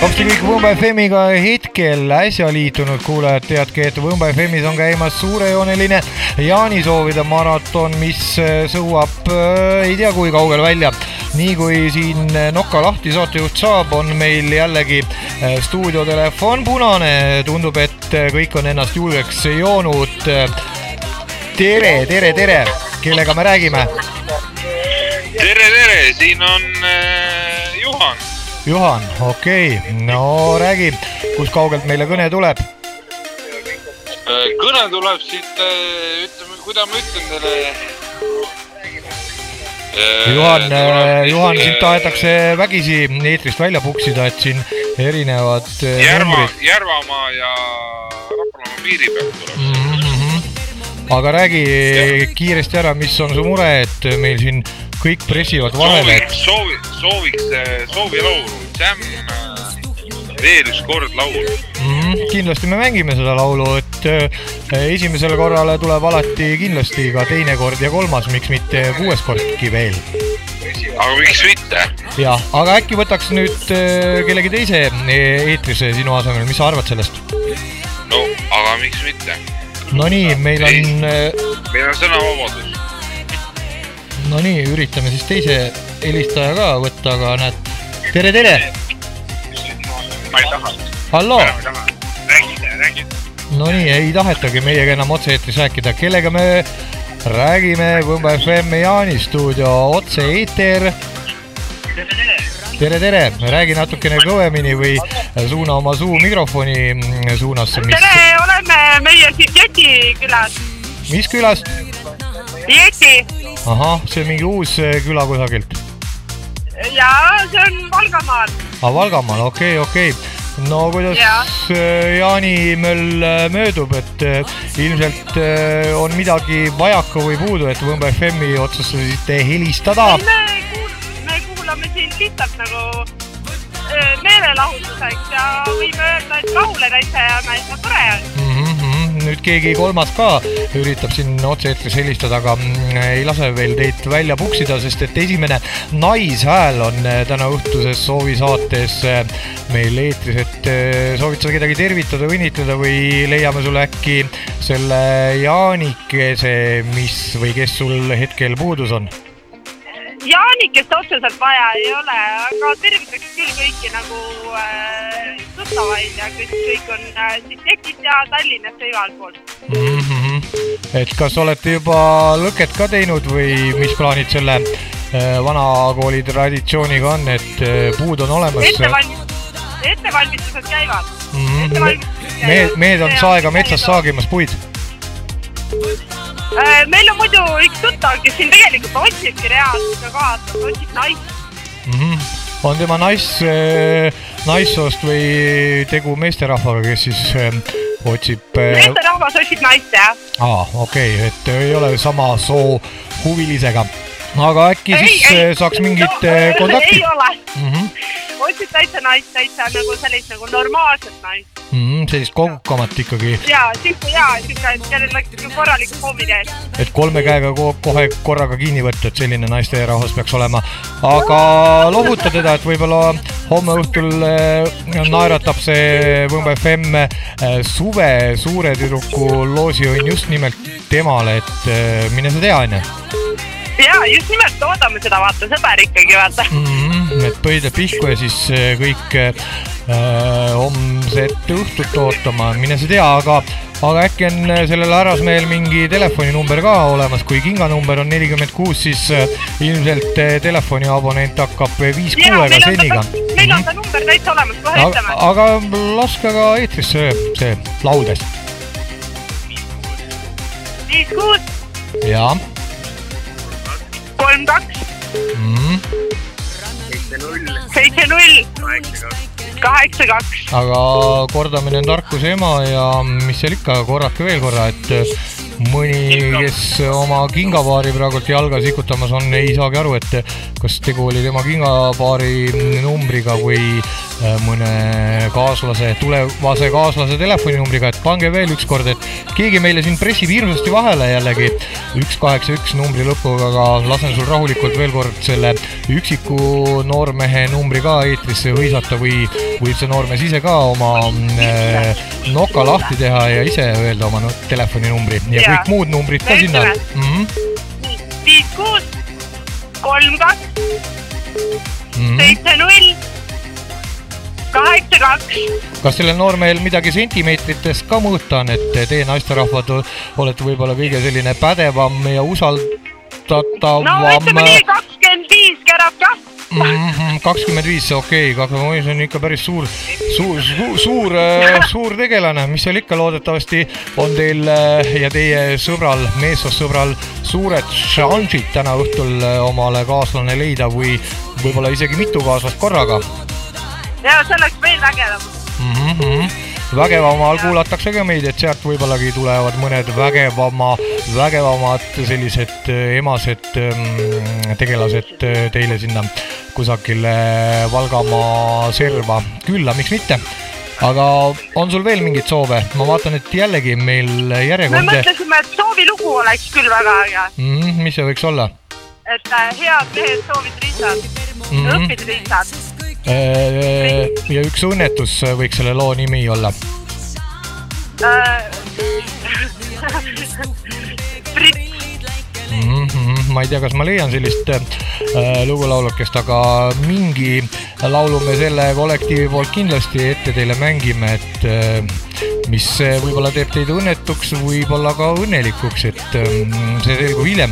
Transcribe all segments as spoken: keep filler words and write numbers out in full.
hopsti kõik Võmba F M-iga hetkel äsja liitunud kuulajad teadki, et Võmba F M-is on käimas suurejooneline jaanisoovide maraton, mis sõuab ei tea kui kaugel välja. Nii kui siin Nokka lahti saatejuht saab, on meil jällegi stuudiotelefon punane. Tundub, et kõik on ennast julgeks joonud. Tere, tere, tere! Kellega me räägime? Tere, tere! Siin on äh, Juhan. Juhan, okei. Okay. No räägi, kus kaugelt meile kõne tuleb? Kõne tuleb siit, ütleme, kuidas ma ütlen teile... Juhan, Juhan, siin tahetakse vägisi eetrist välja puksida, et siin erinevad Järva, numbrid. Järvamaa ja Raplamaa piiri pealt tuleb. Mm-hmm. Aga räägi ja. Kiiresti ära, mis on su mure, et meil siin kõik pressivad vahele. Sooviks, soovi, sooviks soovi laulu. Jam, veel üks kord laulu. Mm-hmm. Kindlasti me mängime seda laulu, et esimesele korrale tuleb alati kindlasti ka teine kord ja kolmas, miks mitte kuues kordki veel. Aga miks mitte? Ja, aga äkki võtaks nüüd kellegi teise eetrisse sinu asemel, mis sa arvad sellest? No, aga miks mitte? No nii, meil on... Meil on sõnavabadus. No nii, üritame siis teise helistaja ka võtta, aga näed... Tere, tere! Ma ei taha. Hallo! Räägite, räägite. No nii, ei tahetagi meiega enam otse eetris rääkida. Kellega me räägime? Võmba F M Jaani stuudio otse eeter. Tere, tere! Tere, tere! Räägi natukene kõvemini või suuna oma suu mikrofoni suunasse. Mis... Tere, oleme meie siin Jeti külas. Mis külas? Jeti. Ahah, see on mingi uus küla kusagilt. Jaa, see on Valgamaal. Ah, Valgamaal, okei, okei. No kuidas ja. Jaanimöll möödub, et ilmselt on midagi vajaka või puudu, et Võmba F M-i otsustasite helistada? Me, kuul, me kuulame siin lihtsalt nagu meelelahutuseks ja võime öelda, et rahule täitsa ja näitma tore on. Mm-hmm. Nüüd keegi kolmas ka üritab siin otse eetris helistada, aga ei lase veel teid välja puksida, sest et esimene naishääl on täna õhtuses soovisaates meil eetris, et soovid sa kedagi tervitada, õnnitleda või leiame sulle äkki selle Jaanikese, mis või kes sul hetkel puudus on? Jaanikest otseselt vaja ei ole, aga tervitaks küll kõiki nagu äh, tuttavaid ja kes kõik on äh, siis Tekis ja Tallinnas ja igal pool. Mm-hmm. Et kas olete juba lõket ka teinud või mis plaanid selle äh, vanakooli traditsiooniga on, et äh, puud on olemas? Ettevalmistused, ettevalmistused käivad. Mm-hmm. Ettevalmistused käivad. Mehed, mehed on saega metsas saagimas puid. Meil on muidu üks tuttav, kes siin tegelikult otsibki reaalselt kohast, otsib naist. Mm-hmm. On tema nais, naissoost või tegu meesterahvaga, kes siis otsib... Meesterahvas otsib naist, jah. Aa, okei, okay, et ei ole sama soo huvilisega. Aga äkki ei, siis ei, saaks mingit no, kontakti? Ei ole. Mm-hmm. Otsib täitsa naist, täitsa nagu sellist nagu normaalset naist. Mm-hmm, sellist kogukamat ikkagi. Jaa, siuke jaa, siuke, kellel läks korralikud hoomid ees. Et kolme käega kohe korraga kinni võtta, et selline naiste rahvas peaks olema. Aga lohuta teda, et võib-olla homme õhtul naeratab see Võmba F M suve suure tüdruku loosi on just nimelt temale, et mine sa tea, enne. Jaa, just nimelt oodame seda, vaata, sõber ikkagi, vaata. Mm-hmm, et põhida pihku ja siis kõik äh, homset õhtut ootama, mine sa tea, aga, aga äkki on sellel härrasmehel mingi telefoninumber ka olemas, kui kinganumber on nelikümmend kuus, siis äh, ilmselt telefoniabonent hakkab viis kuuega seniga. Meil on ta number täitsa olemas, kohe ütleme. Aga laske ka eetrisse see laudes. viis kuus. Jaa. kolm kaks. Mm. seitse null. kaheksa kaks. Aga kordamine on tarkuse ema ja mis seal ikka, korrake veel korra, et mõni, kes oma kingapaari praegult jalga sikutamas on, ei saagi aru, et kas tegu oli tema kingapaari numbriga või mõne kaaslase, tulevase kaaslase telefoninumbriga, et pange veel üks kord, et keegi meile siin pressib hirmsasti vahele jällegi üks kaheksa üks numbri lõpuga, aga lasen sul rahulikult veel kord selle üksiku noormehe numbri ka eetrisse hõisata või võib see noormees ise ka oma äh, noka lahti teha ja ise öelda oma telefoninumbri ja, ja kõik muud numbrid ka sinna. Mm-hmm. viis kuus kolm kaks seitse null kaheksa kaks. Kas sellel noormehel midagi sentimeetrites ka mõõta on, et teie naisterahvad olete võib-olla kõige selline pädevam ja usaldatavam? No ütleme nii kakskümmend viis kärab ka. Mm-hmm, kakskümmend viis, okei, okay. See on ikka päris suur, suur, suur, suur, suur tegelane, mis seal ikka loodetavasti on teil ja teie sõbral, meessoossõbral suured šansid täna õhtul omale kaaslane leida või võib-olla isegi mitu kaaslast korraga. Ja see oleks veel vägevam. Mm-hmm. Vägevamal kuulatakse ka meid, et sealt võibollagi tulevad mõned vägevama, vägevamad sellised emased tegelased teile sinna kusagile Valgamaa serva külla, miks mitte. Aga on sul veel mingid soove? Ma vaatan, et jällegi meil järjekonde... Me mõtlesime, et soovilugu oleks küll väga äge. Mm, mis see võiks olla? Et head mehed soovid riisad, mm-hmm. õppid riisad. Ja üks õnnetus võiks selle loo nimi olla. Mm-hmm. Ma ei tea, kas ma leian sellist lugulaulukest, aga mingi laulu me selle kollektiivi poolt kindlasti ette teile mängime, et mis võib-olla teeb teid õnnetuks, võib-olla ka õnnelikuks, et see selgub hiljem.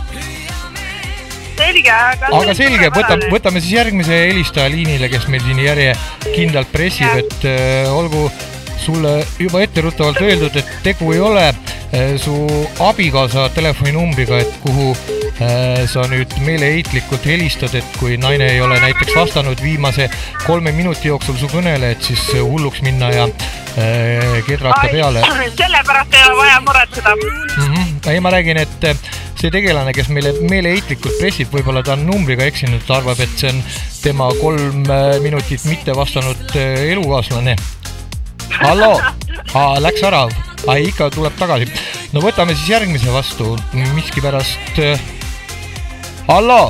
Selge, aga, aga selge, võtame, võtame siis järgmise helistaja liinile, kes meil siin järje kindlalt pressib, et äh, olgu sulle juba etteruttavalt öeldud, et tegu ei ole äh, su abikaasa telefoninumbriga, et kuhu äh, sa nüüd meeleheitlikult helistad, et kui naine ei ole näiteks vastanud viimase kolme minuti jooksul su kõnele, et siis hulluks minna ja äh, kedrata peale. Sellepärast ei ole vaja muretseda. Mm-hmm. Ei, ma räägin, et see tegelane, kes meile meeleheitlikult pressib, võib-olla ta on numbriga eksinud, ta arvab, et see on tema kolm minutit mitte vastanud elukaaslane. Hallo? Aa, läks ära. Ai, ikka tuleb tagasi. No võtame siis järgmise vastu. Miski pärast... Hallo?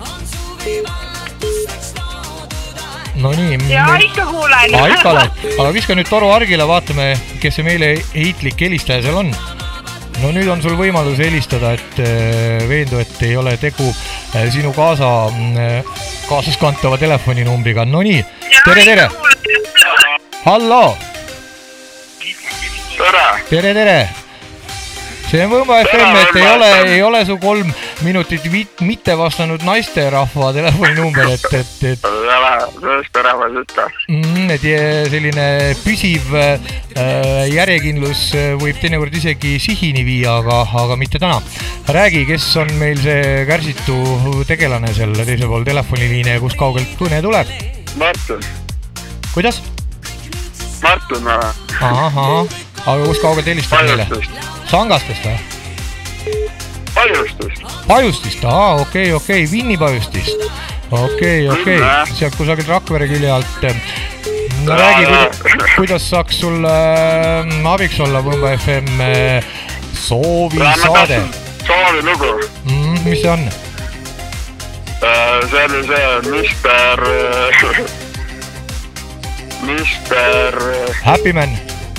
No nii. Ja me... ikka kuulen. Aa, ikka oled. Aga viska nüüd toru argile, vaatame, kes see meile heitlik helistaja seal on. No nüüd on sul võimalus helistada, et veendu, et ei ole tegu sinu kaasa, kaasas kantava telefoninumbriga. No nii, tere, tere! Hallo! Tere! Tere, tere! See on Võmba F M, et ei ole, ei ole su kolm minutit mitte vastanud naisterahva telefoninumber, et, et, et... Ei ole, naisterahvas ütle. Mm, et selline püsiv äh, järjekindlus võib teinekord isegi sihini viia, aga, aga mitte täna. Räägi, kes on meil see kärsitu tegelane seal teise pool telefoniliine ja kus kaugelt kõne tuleb? Martin. Kuidas? Martin. Ahah, aga kus kaugelt helistab meile? Sangastest või? Pajustist. Pajustist, aa, okei, okei, Vinni Pajustist. Okei, okei, sealt kusagil Rakvere külje alt. No räägi, kuidas, kuidas saaks sul äh, abiks olla Võmba F M äh, soovisaade? Soovilugu. Mm, mis see on? Uh, see oli see mister... mister... Happy Man.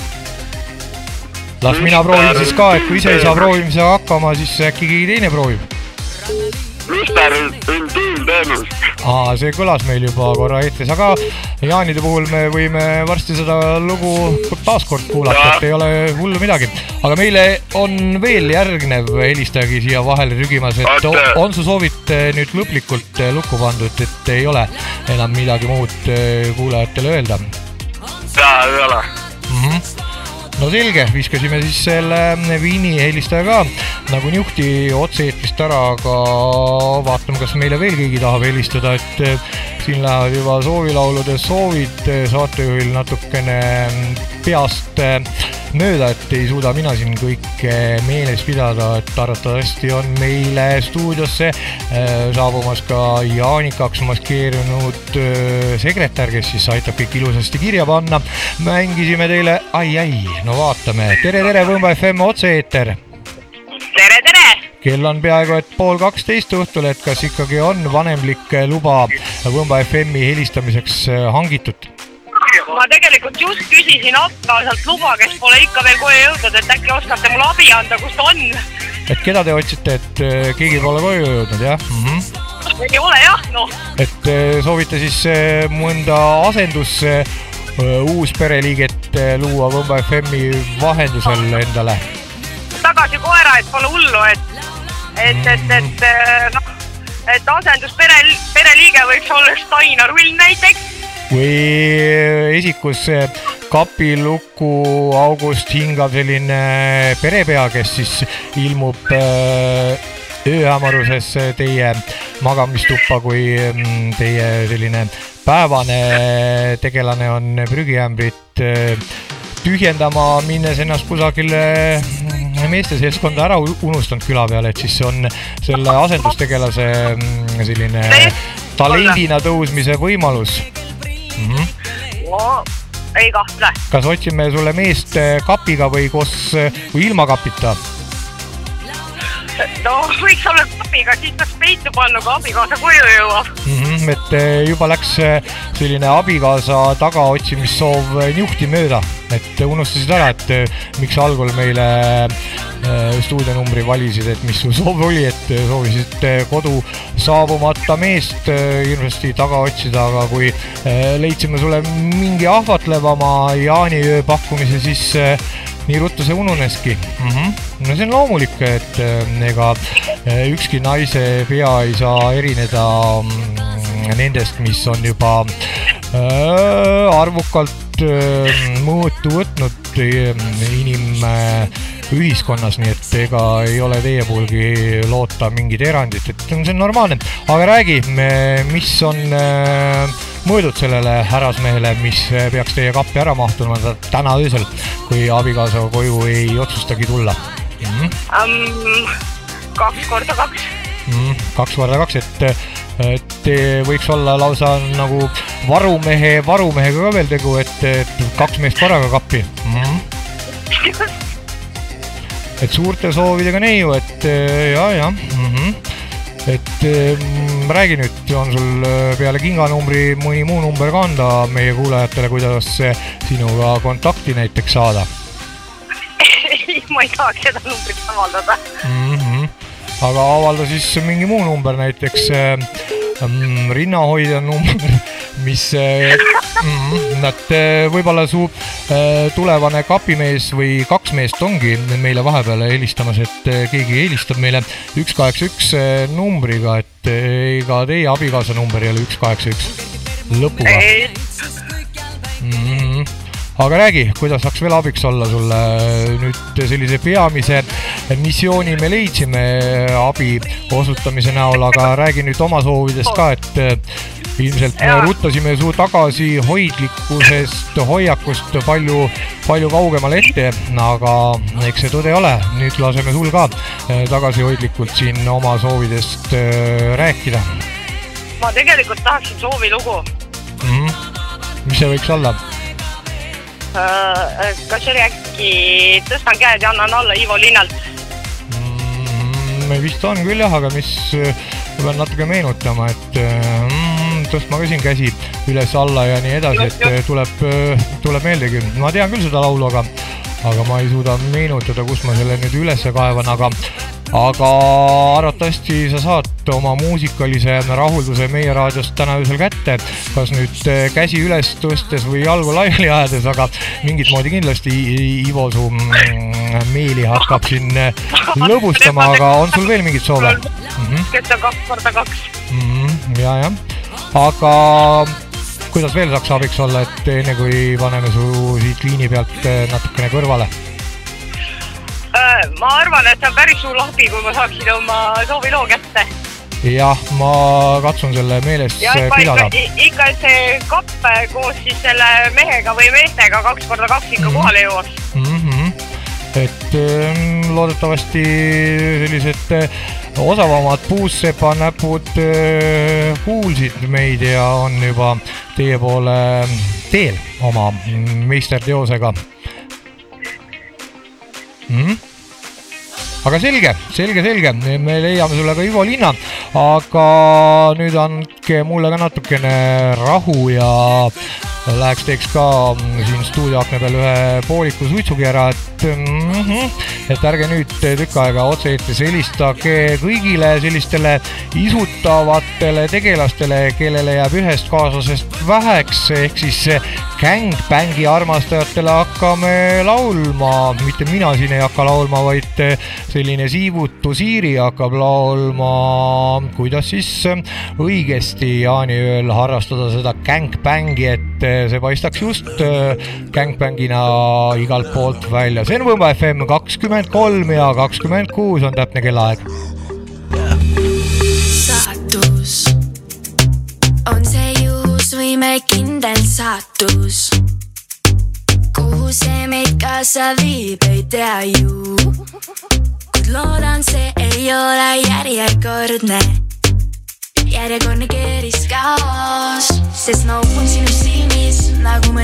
Las mina proovin siis ka, et kui ise ei saa proovimisega hakkama, siis äkki keegi teine proovib. mister Intiimteenus. Aa, see kõlas meil juba korra eetris, aga Jaanide puhul me võime varsti seda lugu taaskord kuulata, et ei ole hullu midagi. Aga meile on veel järgnev helistajagi siia vahele rügimas, et on su soovit nüüd lõplikult lukku pandud, et ei ole enam midagi muud kuulajatele öelda? Jaa, ei ole. Mhm. No selge, viskasime siis selle Viini helistaja ka nagu niuhti otse-eetrist ära, aga vaatame, kas meile veel keegi tahab helistada, et siin lähevad juba soovilaulude soovid, saatejuhil natukene peast mööda, et ei suuda mina siin kõike meeles pidada, et arvatavasti on meile stuudiosse saabumas ka Jaanikaks maskeerunud sekretär, kes siis aitab kõik ilusasti kirja panna. Mängisime teile, ai, ai, no vaatame. Tere, tere, Võmba F M otse-eeter. Tere, tere! Kell on peaaegu, et pool kaksteist õhtul, et kas ikkagi on vanemlik luba Võmba F M-i helistamiseks hangitud? Ma tegelikult just küsisin abikaasalt luba, kes pole ikka veel koju jõudnud, et äkki oskate mulle abi anda, kus ta on. Et keda te otsite, et keegi pole koju jõudnud, jah? Mm-hmm. Ei ole, jah, noh. Et soovite siis mõnda asendus uus pereliiget luua Võmba F M-i vahendusel endale? Tagasi koera, et pole hullu, et et, et, et, noh, et asendus pere, pereliige võiks olla Stainar Vill näiteks. Või esikus kapiluku august hingab selline perepea, kes siis ilmub ööhämaruses teie magamistuppa, kui teie selline päevane tegelane on prügiämbrit tühjendama, minnes ennast kusagile meeste seltskonda ära unustanud küla peale, et siis on selle asendustegelase selline talendina tõusmise võimalus. Mm-hmm. No, ei kahtle. Kas otsime sulle meest kapiga või koos või ilma kapita? No, võiks olla kapiga, siis peaks peitu panna, kui abikaasa koju jõuab. Mm-hmm, et juba läks selline abikaasa tagaotsimissoov njuhti mööda, et unustasid ära, et miks algul meile stuudionumbri valisid, et mis su soov oli, et soovisid kodu saabumata meest hirmsasti taga otsida, aga kui leidsime sulle mingi ahvatlevama jaaniöö pakkumise, siis nii ruttu see ununeski. Mm-hmm. No see on loomulik, et ega ükski naise pea ei saa erineda nendest, mis on juba arvukalt mõõtu võtnud inimühiskonnas, nii et ega ei ole teie puulgi loota mingid erandid, et see on normaalne. Aga räägi, mis on mõõdud sellele härrasmehele, mis peaks teie kappi ära mahtuma täna öösel, kui abikaasa koju ei otsustagi tulla? Mm-hmm. Um, kaks korda kaks. Mm, kaks korda kaks, et, et võiks olla lausa nagu varumehe, varumehega ka veel tegu, et, et kaks meest korraga kappi. Mm-hmm. Et suurte soovidega neiu, et ja, ja. Mm-hmm. Et räägi nüüd, on sul peale kinganumbri mõni muu number ka anda meie kuulajatele, kuidas sinuga kontakti näiteks saada? Ma ei tahaks seda numbrit avaldada. Mm-hmm. Aga avalda siis mingi muu number, näiteks mm, rinnahoidja number, mis mm, nad, võib-olla su tulevane kapimees või kaks meest ongi meile vahepeale helistamas, et keegi helistab meile üks kaheksa üks numbriga, et ega teie abikaasa number ei ole üks kaheksa üks lõpuga. Mm-hmm. Aga räägi, kuidas saaks veel abiks olla sulle nüüd sellise peamise missiooni me leidsime abi osutamise näol, aga räägi nüüd oma soovidest ka, et ilmselt me ruttasime su tagasi hoidlikkusest, hoiakust palju, palju kaugemal ette, aga eks see tõde ole. Nüüd laseme sul ka tagasi hoidlikult siin oma soovidest rääkida. Ma tegelikult tahaksin soovilugu. Mm-hmm. Mis see võiks olla? Kas oli äkki tõstan käed ja annan alla Ivo Linnalt? Mm, vist on küll jah, aga mis pean natuke meenutama, et mm, tõstma ka siin käsi üles alla ja nii edasi, et tuleb, tuleb meeldegi. Ma tean küll seda laulu, aga, aga ma ei suuda meenutada, kus ma selle nüüd üles kaevan, aga aga arvatavasti sa saad oma muusikalise rahulduse meie raadiost täna öösel kätte, kas nüüd käsi üles tõstes või jalgu laiali ajades, aga mingit moodi kindlasti Ivo su meeli hakkab siin lõbustama, aga on sul veel mingid soove? Kes on kaks korda kaks. Ja, ja. Aga kuidas veel saaks abiks olla, et enne kui paneme su siit liini pealt natukene kõrvale? Ma arvan, et see on päris suur abi, kui ma saaksin oma sooviloo kätte. Jah, ma katsun selle meeles ja, pidada. Ja ikka see kapp koos siis selle mehega või meestega kaks korda kaks ikka mm-hmm. kohale jõuaks. Mm-hmm. et loodetavasti sellised osavamad puussepa näpud kuulsid meid ja on juba teie poole teel oma meisterteosega. Mm? Aga selge, selge, selge, me leiame sulle ka Ivo Linna, aga nüüd andke mulle ka natukene rahu ja läheks teeks ka siin stuudioakne peal ühe pooliku suitsugi ära, et, mm-hmm, et ärge nüüd tükk aega otse ette helistage kõigile sellistele isutavatele tegelastele, kellele jääb ühest kaaslasest väheks, ehk siis gangbängi armastajatele hakkame laulma, mitte mina siin ei hakka laulma, vaid selline Siivutu Siiri hakkab laulma, kuidas siis õigesti jaaniööl harrastada seda gangbängi, et see paistaks just gangbängina igalt poolt välja. See on Võmba F M kakskümmend kolm ja kakskümmend kuus on täpne kellaaeg. Saatus on see juhus või me kindel saatus, kuhu see meid kaasa viib, ei tea ju, kuid loodan see ei ole järjekordne järjekordne keeris kaos, sest ma upun sinu silmis nagu